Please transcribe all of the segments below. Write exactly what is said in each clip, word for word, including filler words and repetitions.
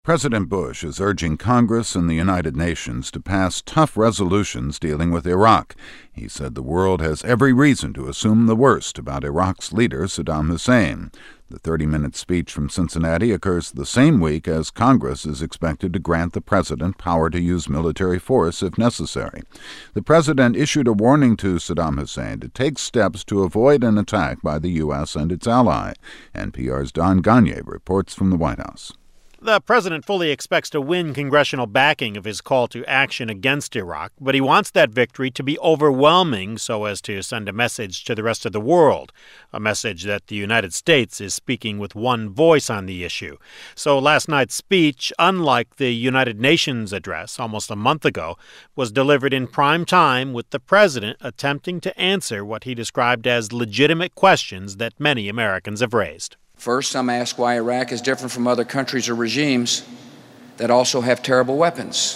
President Bush is urging Congress and the United Nations to pass tough resolutions dealing with Iraq. He said the world has every reason to assume the worst about Iraq's leader, Saddam Hussein. The thirty-minute speech from Cincinnati occurs the same week as Congress is expected to grant the president power to use military force if necessary. The president issued a warning to Saddam Hussein to take steps to avoid an attack by the U S and its ally. N P R's Don Gagne reports from the White House. The president fully expects to win congressional backing of his call to action against Iraq, but he wants that victory to be overwhelming so as to send a message to the rest of the world, a message that the United States is speaking with one voice on the issue. So last night's speech, unlike the United Nations address almost a month ago, was delivered in prime time with the president attempting to answer what he described as legitimate questions that many Americans have raised. First, some ask why Iraq is different from other countries or regimes that also have terrible weapons.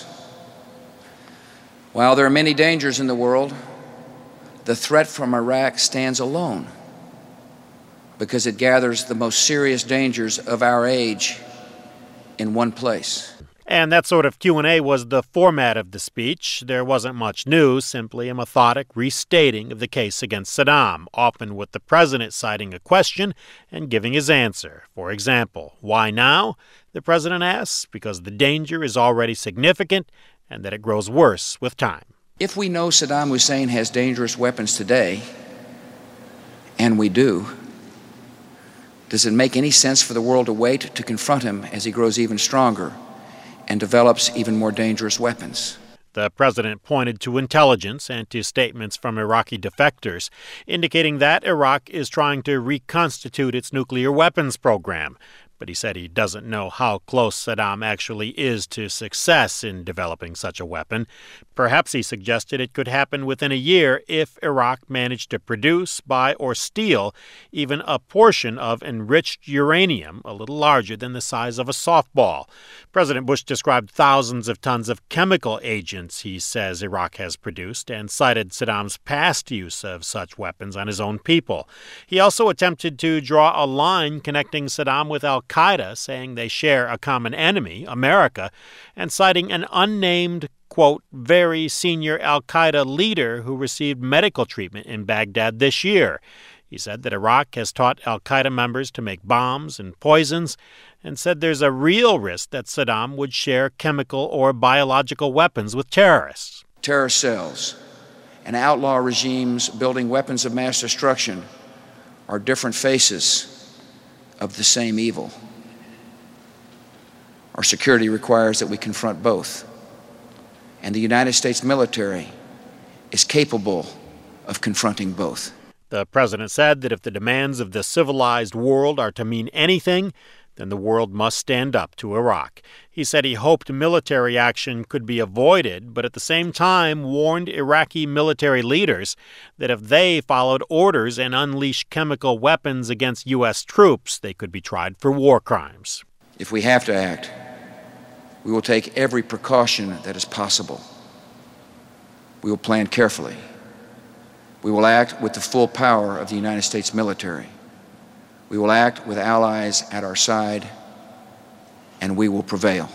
While there are many dangers in the world, the threat from Iraq stands alone because it gathers the most serious dangers of our age in one place. And that sort of Q and A was the format of the speech. There wasn't much new, simply a methodic restating of the case against Saddam, often with the president citing a question and giving his answer. For example, why now? The president asks, because the danger is already significant and that it grows worse with time. If we know Saddam Hussein has dangerous weapons today, and we do, does it make any sense for the world to wait to confront him as he grows even stronger and develops even more dangerous weapons? The president pointed to intelligence and to statements from Iraqi defectors, indicating that Iraq is trying to reconstitute its nuclear weapons program. But he said he doesn't know how close Saddam actually is to success in developing such a weapon. Perhaps he suggested it could happen within a year if Iraq managed to produce, buy, or steal even a portion of enriched uranium, a little larger than the size of a softball. President Bush described thousands of tons of chemical agents he says Iraq has produced and cited Saddam's past use of such weapons on his own people. He also attempted to draw a line connecting Saddam with Al Al-Qaeda, saying they share a common enemy, America, and citing an unnamed, quote, very senior Al-Qaeda leader who received medical treatment in Baghdad this year. He said that Iraq has taught Al-Qaeda members to make bombs and poisons, and said there's a real risk that Saddam would share chemical or biological weapons with terrorists. Terror cells and outlaw regimes building weapons of mass destruction are different faces of the same evil. Our security requires that we confront both, and the United States military is capable of confronting both. The president said that if the demands of the civilized world are to mean anything, then the world must stand up to Iraq. He said he hoped military action could be avoided, but at the same time warned Iraqi military leaders that if they followed orders and unleashed chemical weapons against U S troops, they could be tried for war crimes. If we have to act, we will take every precaution that is possible. We will plan carefully. We will act with the full power of the United States military. We will act with allies at our side, and we will prevail.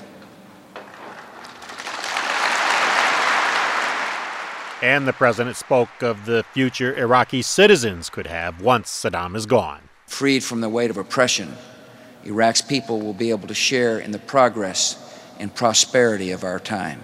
And the president spoke of the future Iraqi citizens could have once Saddam is gone. Freed from the weight of oppression, Iraq's people will be able to share in the progress and prosperity of our time.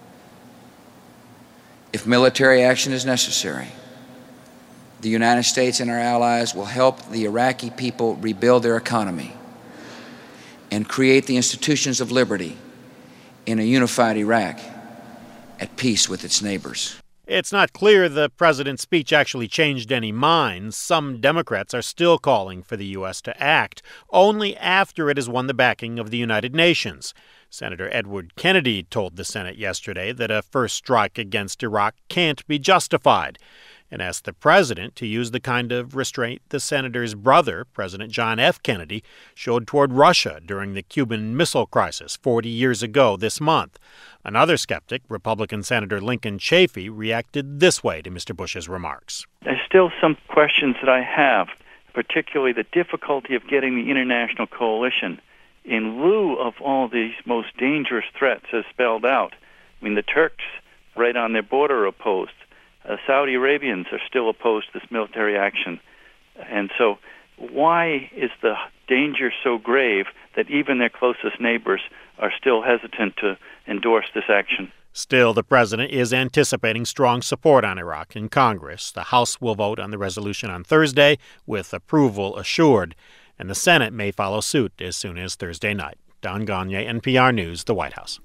If military action is necessary, the United States and our allies will help the Iraqi people rebuild their economy and create the institutions of liberty in a unified Iraq at peace with its neighbors. It's not clear the president's speech actually changed any minds. Some Democrats are still calling for the U S to act, only after it has won the backing of the United Nations. Senator Edward Kennedy told the Senate yesterday that a first strike against Iraq can't be justified, and asked the president to use the kind of restraint the senator's brother, President John F. Kennedy, showed toward Russia during the Cuban Missile Crisis forty years ago this month. Another skeptic, Republican Senator Lincoln Chafee, reacted this way to Mister Bush's remarks. There's still some questions that I have, particularly the difficulty of getting the international coalition in lieu of all these most dangerous threats as spelled out. I mean, the Turks right on their border are opposed. Uh, Saudi Arabians are still opposed to this military action. And so why is the danger so grave that even their closest neighbors are still hesitant to endorse this action? Still, the president is anticipating strong support on Iraq in Congress. The House will vote on the resolution on Thursday, with approval assured, and the Senate may follow suit as soon as Thursday night. Don Gonyea, N P R News, the White House.